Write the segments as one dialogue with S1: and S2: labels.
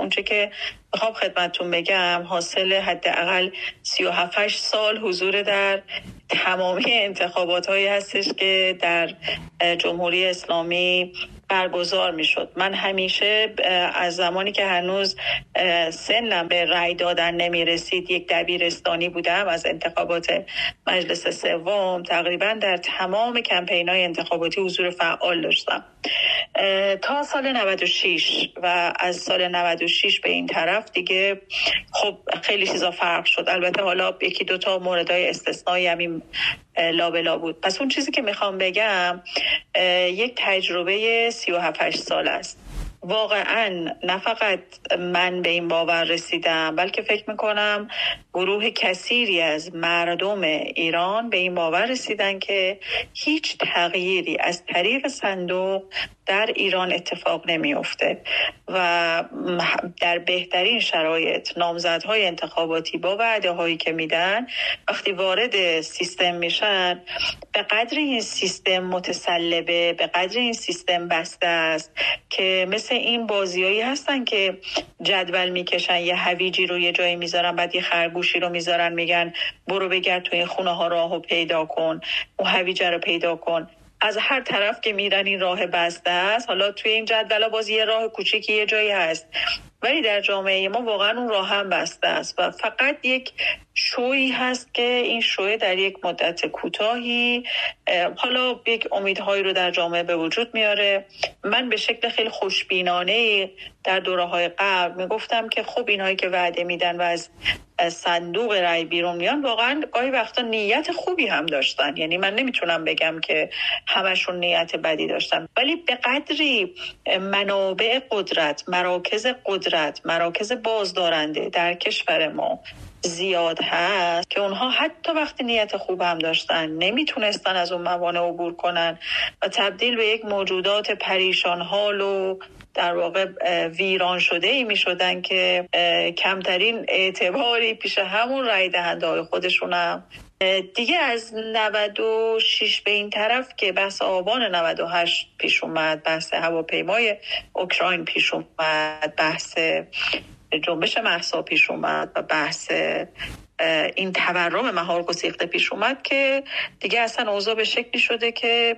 S1: اونچه که میخوام خدمتتون بگم حاصل حداقل 37 سال حضور در تمامی انتخابات هایی هستش که در جمهوری اسلامی برگزار میشد. من همیشه از زمانی که هنوز سنم به رأی دادن نمیرسید یک دبیرستانی بودم، از انتخابات مجلس سوم تقریبا در تمام کمپین‌های انتخاباتی حضور فعال داشتم تا سال 96 و از سال 96 به این طرف دیگه خب خیلی چیزا فرق شد. البته حالا یکی دوتا موردهای استثنایی همین لابلا بود. پس اون چیزی که میخوام بگم یک تجربه 37 سال است. واقعا نه فقط من به این باور رسیدم، بلکه فکر میکنم گروه کثیری از مردم ایران به این باور رسیدن که هیچ تغییری از طریق صندوق در ایران اتفاق نمیفته و در بهترین شرایط نامزدهای انتخاباتی با وعده هایی که میدن وقتی وارد سیستم میشن به قدر این سیستم متسلبه، به قدر این سیستم بسته است که مثل این بازیایی هستن که جدول میکشن، یه هویجی رو یه جایی میذارن، بعد یه خرگوشی رو میذارن، میگن برو بگرد تو این خونه ها راهو پیدا کن، اون هویجه رو پیدا کن. از هر طرف که میرن این راه بسته است. حالا توی این جدول باز یه راه کوچیکی یه جایی هست، ولی در جامعه ما واقعا اون راه هم بسته است و فقط یک شویی هست که این شوی در یک مدت کوتاهی حالا یک امیدهایی رو در جامعه به وجود میاره. من به شکل خیلی خوشبینانه در دوره‌های قبل میگفتم که خب اینهایی که وعده میدن و از صندوق رای بیرون میان واقعا گاهی وقتا نیت خوبی هم داشتن، یعنی من نمیتونم بگم که همشون نیت بدی داشتن، ولی به قدری منابع قدرت، مراکز بازدارنده در کشور ما زیاد هست که اونها حتی وقتی نیت خوب هم داشتن نمیتونستن از اون موانع عبور کنن و تبدیل به یک موجودات پریشان حال و در واقع ویران شده ای می شدن که کمترین اعتباری پیش همون رای دهنده های خودشون هم دیگه. از 96 به این طرف که بحث آبان 98 پیش اومد، بحث هواپیمای اوکراین پیش اومد، بحث جنبش مهسا پیش اومد و بحث این تورم مهار گسیخته پیش اومد که دیگه اصلا اوضاع به شکلی شده که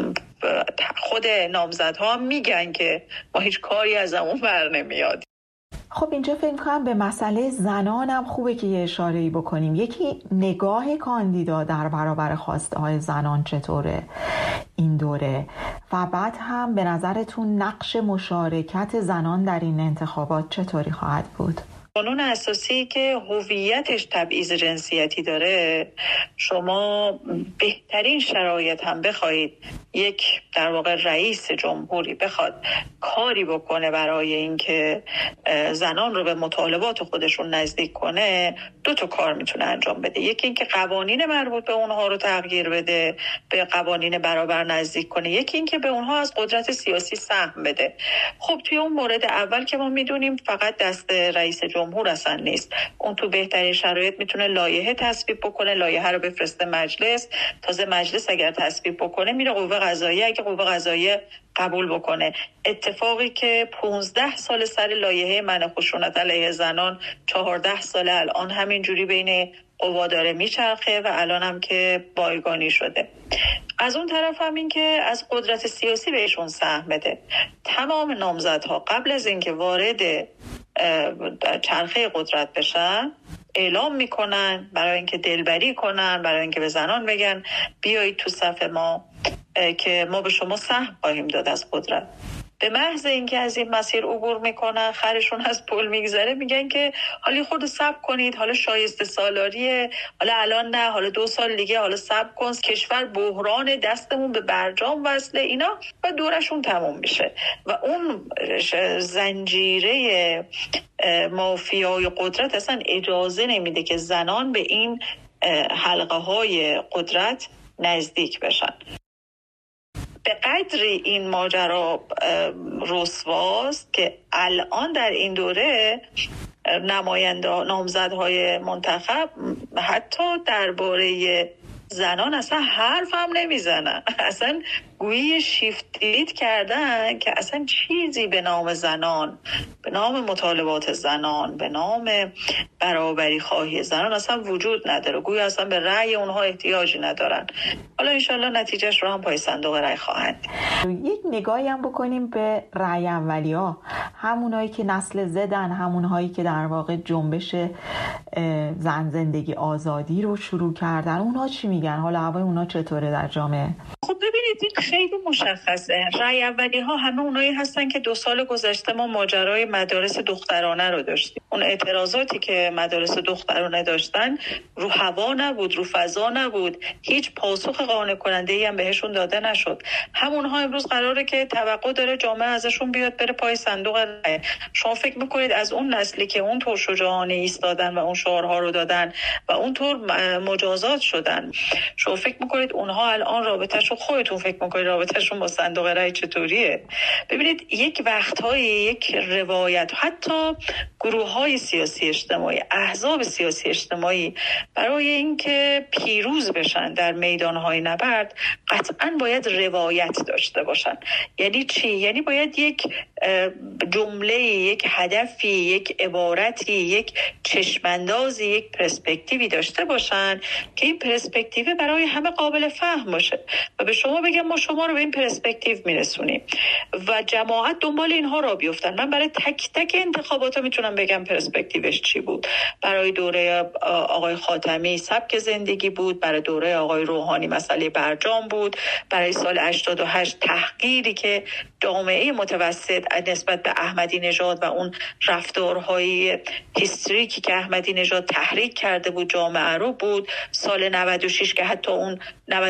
S1: خود نامزدها هم میگن که ما هیچ کاری از اون بر نمیاد.
S2: خب اینجا فکر کنم به مسئله زنان هم خوبه که یه اشاره‌ای بکنیم. یکی نگاه کاندیدا در برابر خواسته های زنان چطوره این دوره و بعد هم به نظرتون نقش مشارکت زنان در این انتخابات چطوری خواهد بود؟
S1: قانون اساسی که هویتش تبعیض جنسیتی داره، شما بهترین شرایط هم بخواید یک در واقع رئیس جمهوری بخواد کاری بکنه برای اینکه زنان رو به مطالبات خودشون نزدیک کنه، دو تا کار میتونه انجام بده. یکی اینکه قوانین مربوط به اونها رو تغییر بده، به قوانین برابر نزدیک کنه. یکی اینکه به اونها از قدرت سیاسی سهم بده. خب توی اون مورد اول که ما میدونیم فقط دست رئیس جمهور اصلا نیست، اون تو بهترین شرایط میتونه لایحه تصویب بکنه، لایحه رو بفرسته مجلس، تازه مجلس اگر تصویب بکنه میره قوه قضاییه، اگه قوه قضاییه قبول بکنه. اتفاقی که 15 سال سر لایحه منع خشونت علیه زنان، 14 سال الان همین جوری بین قوا داره میچرخه و الان هم که بایگانی شده. از اون طرف هم این که از قدرت سیاسی بهشون سهم بده. تمام نامزدها قبل از اینکه وارد چرخه قدرت بشن اعلام میکنن برای اینکه دلبری کنن، برای اینکه به زنان بگن بیایید تو صف ما که ما به شما سهم خواهیم داد از قدرت. به محض اینکه از این مسیر عبور میکنن، خرشون از پل میگذره، میگن که حالا خود صبر کنید، حالا شایسته سالاریه، حالا الان نه، حالا 2 سال دیگه، حالا صبر کن، کشور بحران، دستمون به برجام وصله، اینا و دورشون تموم میشه و اون زنجیره مافیای قدرت اصلا اجازه نمیده که زنان به این حلقه های قدرت نزدیک بشن. به قدری این ماجرا رسواست که الان در این دوره نامزدهای منتخب حتی درباره زنان اصلا حرف هم نمیزنن، اصلا گویی شیفت دیلیت کردن که اصلا چیزی به نام زنان، به نام مطالبات زنان، به نام برابری خواهی زنان اصلا وجود نداره. گویی اصلا به رأی اونها احتیاجی ندارن. حالا انشالله نتیجهش رو هم پای صندوق رأی خواهند.
S2: یک نگاهی هم بکنیم به رأی اولیا، همونایی که نسل زدن، همونهایی که در واقع جنبش زن زندگی آزادی رو شروع کردن، اونها چی میگن؟ حالا هوای اونها چطوره در جامعه؟
S1: خب ببینید این خیلی مشخصه. رأی اولی ها همه اونایی هستن که 2 سال گذشته ما ماجرای مدارس دخترانه رو داشتیم. اون اعتراضاتی که مدارس دخترانه داشتن رو هوا نبود، رو فضا نبود، هیچ پاسخ قانع کننده‌ای هم بهشون داده نشد. همونها امروز قراره که توقع داره جامعه ازشون بیاد بره پای صندوق رأی. شما فکر میکنید از اون نسلی که اونطور شجاعانه ایستادن و اون شعارها رو دادن و اونطور مجازات شدن، شما فکر میکنید اونها الان رابطه‌شون، خودتون فکر میکنید رابطه‌شون با صندوق رأی چطوریه؟ ببینید یک وقت‌های یک روایت، حتی گروه‌های سیاسی اجتماعی، احزاب سیاسی اجتماعی برای اینکه پیروز بشن در میدان‌های نبرد قطعاً باید روایت داشته باشن. یعنی چی؟ یعنی باید یک جمله، یک هدفی، یک عبارتی، یک چشماندازی، یک پرسپکتیوی داشته باشن که این پرسپکتیو برای همه قابل فهم باشه و به شما بگم ما شما رو به این پرسپکتیو میرسونیم و جماعت دنبال اینها را بیفتن. من برای تک تک انتخابات میتونم بگم پرسپکتیوش چی بود. برای دوره آقای خاتمی سبک زندگی بود، برای دوره آقای روحانی مسئله برجام بود، برای سال 88 تحقیری که جامعه متوسط نسبت به احمدی نژاد و اون رفتارهای هیستریکی که احمدی نژاد تحریک کرده بود جامعه رو بود، سال 96 که حتی اون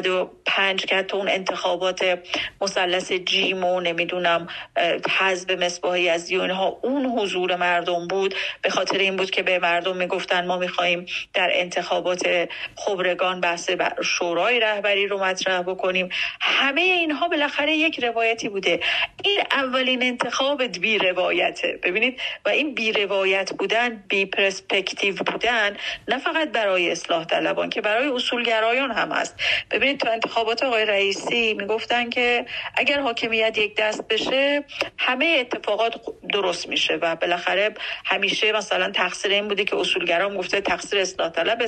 S1: 95 که حتی اون انتخابات مثلث جیم و نمیدونم حزب مصباحی یزدی و اینها، اون حضور مردم بود به خاطر این بود که به مردم میگفتن ما میخوایم در انتخابات خبرگان بحث شورای رهبری رو مطرح بکنیم. همه اینها بالاخره یک روایتی بوده. این اولین انتخاب بی روایته. ببینید و این بی روایت بودن، بی پرسپکتیو بودن نه فقط برای اصلاح طلبان که برای اصولگرایان هم هست. ببینید تو انتخابات آقای رئیسی میگفتن که اگر حاکمیت یک دست بشه همه اتفاقات درست میشه و بالاخره همیشه مثلا تقصیر این بوده که اصولگرا گفته تقصیر اصلاح طلب.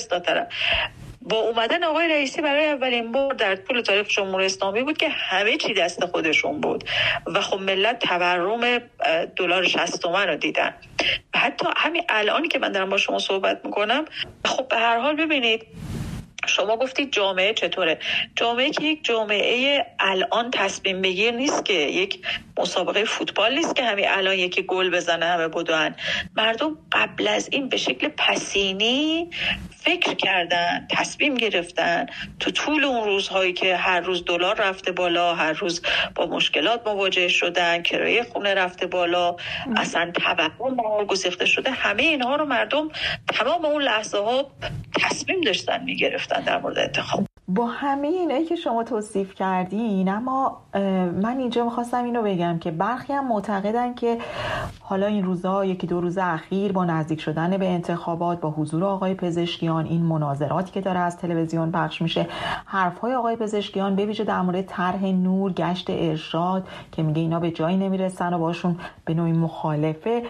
S1: با اومدن آقای رئیسی برای اولین بار در طول تاریخ جمهوری اسلامی بود که همه چی دست خودشون بود و خب ملت تورم دلار 60 تومن رو دیدن. و حتی همین الان که من دارم با شما صحبت میکنم، خب به هر حال ببینید شما گفتید جامعه چطوره؟ جامعه که یک جامعه الان تصمیم بگیر نیست، که یک مسابقه فوتبال نیست که همین الان یکی گل بزنه همه بدون. مردم قبل از این به شکل پسینی فکر کردن، تصمیم گرفتن تو طول اون روزهایی که هر روز دلار رفته بالا، هر روز با مشکلات مواجه شدن، کرایه خونه رفته بالا، اصلا تورم گسیخته شده، همه اینها رو مردم تمام اون لحظه ها تصمیم داشتن میگرفتن در مورد انتخاب.
S2: با همه اینایی که شما توصیف کردین، اما من اینجا میخواستم اینو بگم که برخی هم معتقدن که حالا این روزها، 1-2 روز اخیر با نزدیک شدن به انتخابات، با حضور آقای پزشکیان، این مناظراتی که داره از تلویزیون پخش میشه، حرفهای آقای پزشکیان به ویژه در مورد طرح نور، گشت ارشاد که میگه اینا به جایی نمیرسن و باشون به نوعی مخالفه،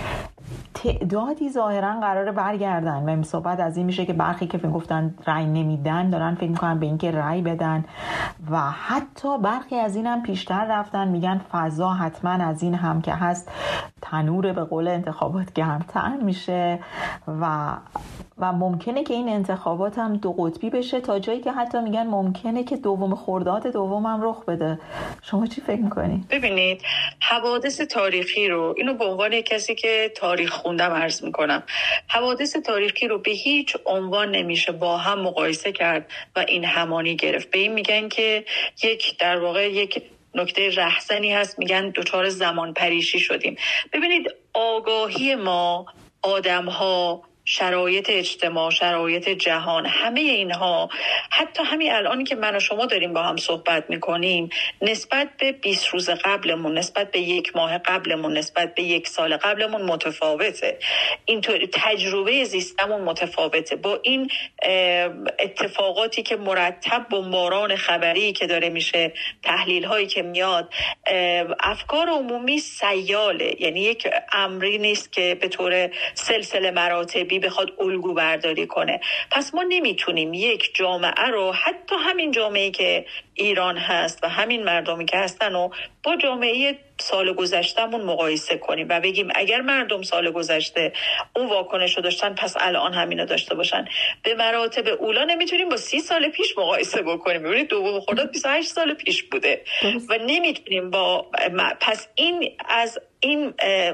S2: تعدادی ظاهرا قراره برگردن و صحبت از این میشه که برخی که فکر گفتن رأی نمیدن دارن فکر میکنن به این که رأی بدن و حتی برخی از این هم پیشتر رفتن میگن فضا حتما از این هم که هست تنور به قول انتخابات گرمتر میشه و ممکنه که این انتخابات هم 2 قطبی بشه تا جایی که حتی میگن ممکنه که 2 خرداد دوم هم رخ بده. شما چی فکر میکنید؟
S1: ببینید حوادث تاریخی رو، اینو به عنوان کسی که تاریخ خوندم عرض میکنم، حوادث تاریخی رو به هیچ عنوان نمیشه با هم مقایسه کرد و این همانی گرفت. به این میگن که در واقع یک نکته رهزنی هست، میگن دچار زمان پریشی شدیم. ببینید آگاهی ما، آدم‌ها، شرایط اجتماع، شرایط جهان، همه اینها، حتی همین الان که من و شما داریم با هم صحبت میکنیم، نسبت به 20 روز قبلمون، نسبت به 1 ماه قبلمون، نسبت به 1 سال قبلمون متفاوته. اینطور تجربه زیستمون متفاوته. با این اتفاقاتی که مرتب بمباران خبری که داره میشه، تحلیل هایی که میاد، افکار عمومی سیاله. یعنی یک امری نیست که به طور سلسله مراتبی بخواد الگو برداری کنه. پس ما نمیتونیم یک جامعه رو، حتی همین جامعه‌ای که ایران هست و همین مردمی که هستن و با جامعه سال گذشتهمون مقایسه کنیم و بگیم اگر مردم سال گذشته اون واکنش رو داشتن پس الان همینو داشته باشن. به مراتب اولا نمیتونیم با 30 سال پیش مقایسه بکنیم. ببینید دوم خرداد 28 سال پیش بوده و نمیتونیم با پس این از این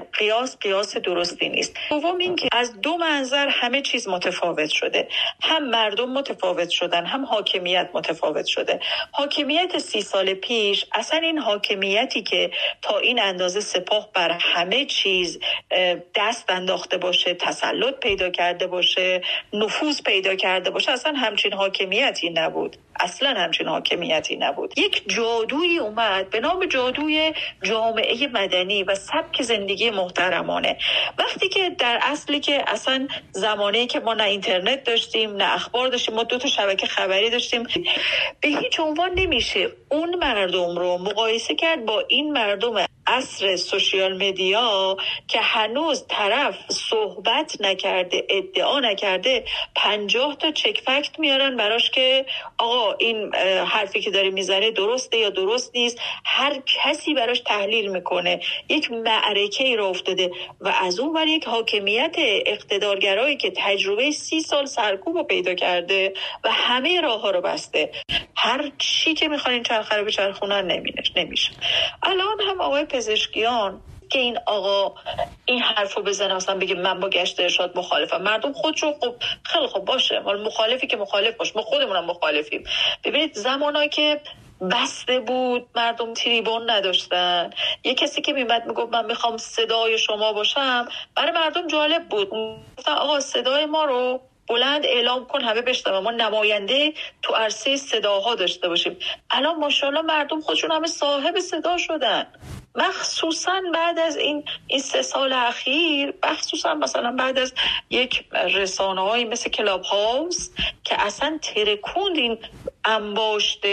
S1: قیاس درستی نیست. دوم این که از دو منظر همه چیز متفاوت شده. هم مردم متفاوت شدن، هم حاکمیت متفاوت شده. حاکمیت 30 سال پیش اصلا این حاکمیتی که تا این اندازه سپاه بر همه چیز دست انداخته باشه، تسلط پیدا کرده باشه، نفوذ پیدا کرده باشه، اصلا همچین حاکمیتی نبود. اصلا همچین حاکمیتی نبود. یک جادویی اومد به نام جادوی جامعه مدنی و سبک زندگی محترمانه. وقتی که در اصلی که اصلا زمانه‌ای که ما نه اینترنت داشتیم نه اخبار داشتیم، ما 2 تا شبکه خبری داشتیم، به هیچ عنوان نمیشه اون مردم رو مقایسه کرد با این مردم عصر سوشیال مدیا که هنوز طرف صحبت نکرده، ادعا نکرده، 50 تا چک فکت میارن براش که آقا این حرفی که داره میزنه درسته یا درست نیست. هر کسی براش تحلیل میکنه. یک معرکه‌ای را افتاده و از اون ور یک حاکمیت اقتدارگرایی که تجربه 30 سال سرکوب رو پیدا کرده و همه راه ها رو بسته. هر چی که میخوان این چرخه رو بچرخونن نمیشه. الان هم آقای پزشکیان که این آقا این حرفو بزنه مثلا بگه من با گشت ارشاد مخالفم، مردم خودشون خب خیلی خوب باشه، حالا مخالفی که مخالف باش، ما خودمونم مخالفیم. ببینید زمانایی که بسته بود، مردم تریبون نداشتن، یه کسی که میمد میگفت من میخوام صدای شما باشم، برای مردم جالب بود. گفتن آقا صدای ما رو بلند اعلام کن همه بشنون، ما نماینده تو عرصه صداها داشته باشیم. الان ماشاءالله مردم خودشون همه صاحب صدا شدن، مخصوصا بعد از این 3 سال اخیر، مخصوصا مثلا بعد از یک رسانه‌هایی مثل کلاب هاوس که اصلا ترکوند این انباشت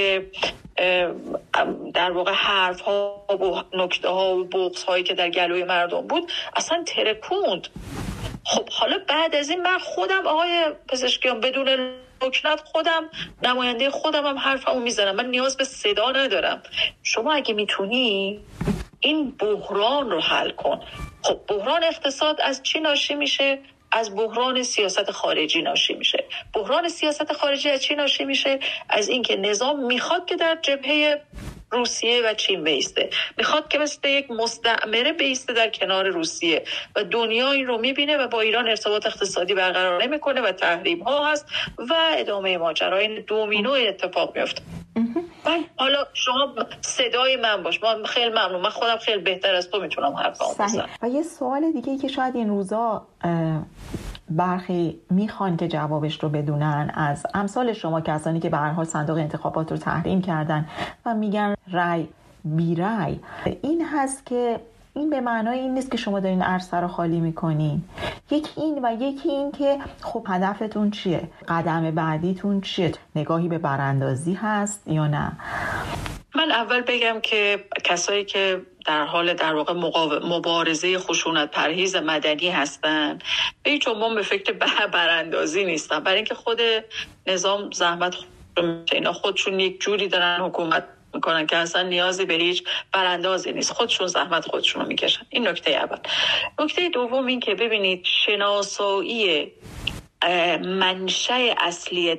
S1: در واقع حرف ها و نکته ها و بغض هایی که در گلوی مردم بود، اصلا ترکوند. خب حالا بعد از این من خودم آقای پزشکیان بدون لکنت خودم نماینده خودم هم حرفمو میزنم، من نیاز به صدا ندارم. شما اگه میتونی این بحران رو حل کن. خب بحران اقتصاد از چی ناشی میشه؟ از بحران سیاست خارجی ناشی میشه. بحران سیاست خارجی از چی ناشی میشه؟ از اینکه نظام میخواد که در جبهه روسیه و چین بیسته، میخواد که مثل یک مستعمره بیسته در کنار روسیه و دنیا این رو میبینه و با ایران ارتباط اقتصادی برقرار نمیکنه و تحریم ها هست و ادامه ماجرای دومینو اتفاق میفته. حالا شما صدای من باش، من خیلی ممنون، من خودم خیلی بهتر از تو میتونم حرفام بزنم.
S2: و یه سوال دیگه که شاید این روزا برخی میخوان که جوابش رو بدونن از امثال شما، کسانی که به هر حال صندوق انتخابات رو تحریم کردن و میگن رای بی رای، این هست که این به معنای این نیست که شما دارین عرصه رو خالی میکنین. یکی این و یکی این که خب هدفتون چیه؟ قدم بعدیتون چیه؟ نگاهی به براندازی هست یا نه؟
S1: من اول بگم که کسایی که در حال در واقع مبارزه خشونت پرهیز مدنی هستن به هیچ عنوان به فکر براندازی نیستن، برای اینکه خود نظام زحمت اینا خودشون یک جوری دارن حکومت میکنن که اصلا نیازی به هیچ براندازی نیست، خودشون زحمت خودشون رو میکشن. این نکته اول. نکته دوم این که ببینید شناسایی منشأ اصلی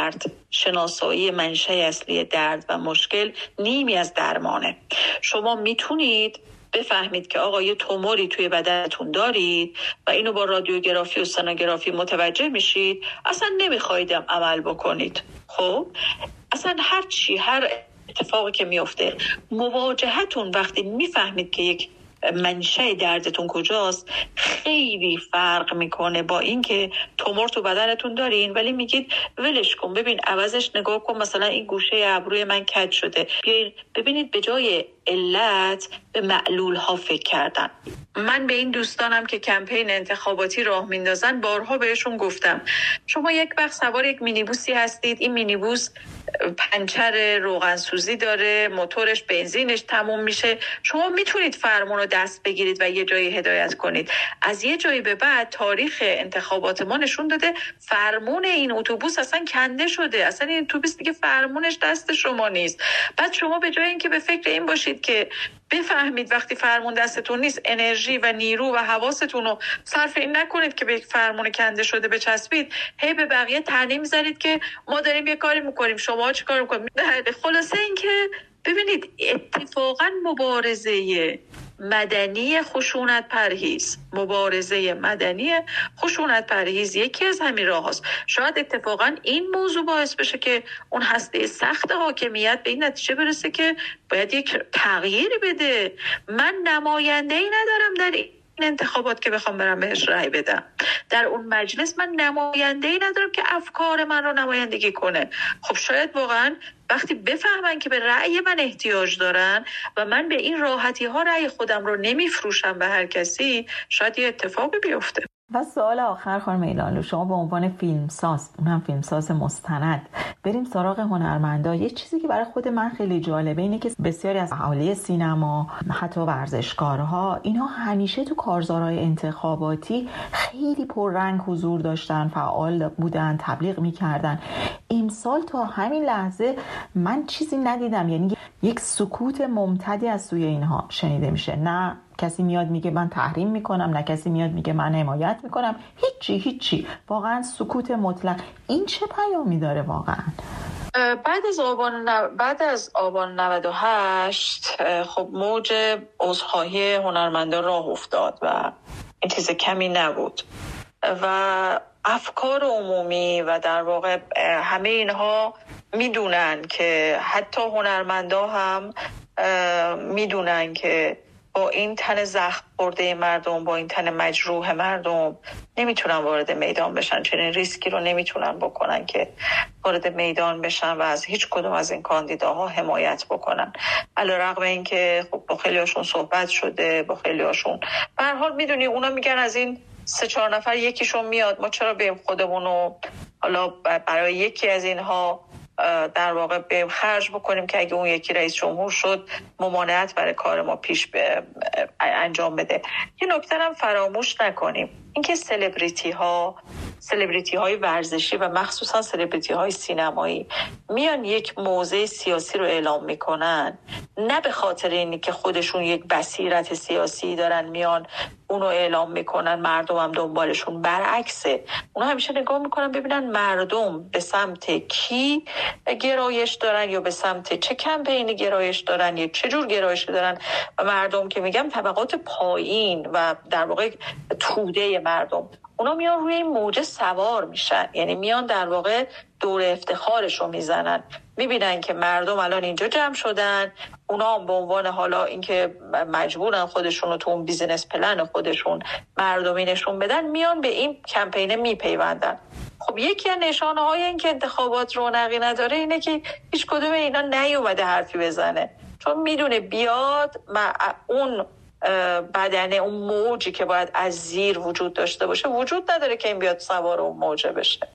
S1: درد و مشکل نیمی از درمانه. شما میتونید بفهمید که آقا یه توموری توی بدنتون دارید و اینو با رادیوگرافی و سونوگرافی متوجه میشید، اصلا نمیخوایدم عمل بکنید. خب اصلا هر اتفاقی که میفته، مواجهتون وقتی میفهمید که یک منشأ دردتون کجاست خیلی فرق میکنه با اینکه تومور تو بدنتون دارین ولی میگید ولش کن، ببین عوضش نگاه کن، مثلا این گوشه ابروی من کج شده، بیاین ببینید به جای علت به معلول ها فکر کردن. من به این دوستانم که کمپین انتخاباتی راه میندازن بارها بهشون گفتم شما یک وقت سوار یک مینیبوسی هستید، این مینیبوس پنچر روغنسوزی داره، موتورش بنزینش تموم میشه، شما میتونید فرمون رو دست بگیرید و یه جایی هدایت کنید. از یه جایی به بعد تاریخ انتخابات ما نشون داده فرمون این اتوبوس اصلا کنده شده، اصلا این اتوبوس دیگه فرمونش دست شما نیست. بعد شما به جای اینکه به فکر این باشید که بفهمید وقتی فرمون دستتون نیست انرژی و نیرو و حواستون رو صرف این نکنید که به یک فرمون کنده شده بچسبید، هی به بقیه طعنه می‌زنید که ما داریم یه کاری میکنیم شما چه کار میکنید. خلاصه این که ببینید اتفاقا مبارزه مدنی خشونت پرهیز یکی از همین راه هاست. شاید اتفاقا این موضوع باعث بشه که اون هسته سخت حاکمیت به این نتیجه برسه که باید یک تغییری بده. من نماینده ای ندارم در این انتخابات که بخوام برم بهش رأی بدم، در اون مجلس من نماینده ای ندارم که افکار من رو نمایندگی کنه. خب شاید واقعا وقتی بفهمن که به رأی من احتیاج دارن و من به این راحتی ها رأی خودم رو نمیفروشم به هر کسی، شاید یه اتفاقی بیفته.
S2: و سوال آخر خانم ایلانلو، شما به عنوان فیلمساز، اونم فیلمساز مستند، بریم سراغ هنرمندا. یه چیزی که برای خود من خیلی جالبه اینه که بسیاری از اهالی سینما، حتی ورزشکارها، اینها همیشه تو کارزارهای انتخاباتی خیلی پررنگ حضور داشتن، فعال بودن، تبلیغ میکردن. امسال تا همین لحظه من چیزی ندیدم، یعنی یک سکوت ممتدی از سوی اینها شنیده میشه. نه کسی میاد میگه من تحریم میکنم، نه کسی میاد میگه من حمایت میکنم، هیچی، واقعا سکوت مطلق. این چه پیامی داره واقعا؟
S1: بعد از آبان 98 خب موج عذرخواهی هنرمندان راه افتاد و این چیز کمی نبود و افکار عمومی و در واقع همه اینها میدونن که حتی هنرمندا هم میدونن که با این تن زخم خورده مردم، با این تن مجروح مردم نمیتونن وارد میدان بشن، چنین ریسکی رو نمیتونن بکنن که وارد میدان بشن و از هیچ کدوم از این کاندیداها حمایت بکنن. علیرغم این که خب با خیلی هاشون صحبت شده، با خیلی هاشون به هر حال میدونی اونا میگن از این 3-4 نفر یکیشون میاد، ما چرا بریم خودمونو حالا برای یکی از اینها در واقع بریم خرج بکنیم که اگه اون یکی رئیس جمهور شد ممانعت برای کار ما پیش انجام بده. یه نکته هم فراموش نکنیم، اینکه سلبریتی های ورزشی و مخصوصا سلبریتی های سینمایی میان یک موضع سیاسی رو اعلام میکنن، نه به خاطر اینی که خودشون یک بصیرت سیاسی دارن میان اونو اعلام میکنن مردم هم دنبالشون، برعکسه. اونا همیشه نگاه میکنن ببینن مردم به سمت کی گرایش دارن یا به سمت چه کمپینی گرایش دارن یا چه جور گرایشی دارن. و مردم که میگم طبقات پایین و در واقع توده مردم، اونا میان روی این موجه سوار میشن، یعنی میان در واقع دور افتخارش رو میزنن. میبینن که مردم الان اینجا جمع شدن، اونا هم به عنوان حالا اینکه مجبورن خودشون رو تو اون بیزینس پلن خودشون مردمی نشون بدن، میان به این کمپینه میپیوندن. خب یکی از نشانه های این که انتخابات رونقی نداره اینه که هیچ کدوم اینا نیومده حرفی بزنه، چون میدونه بیاد اون بدنه، اون موجی که باید از زیر وجود داشته باشه وجود نداره که این بیاد سوار اون موجه بشه.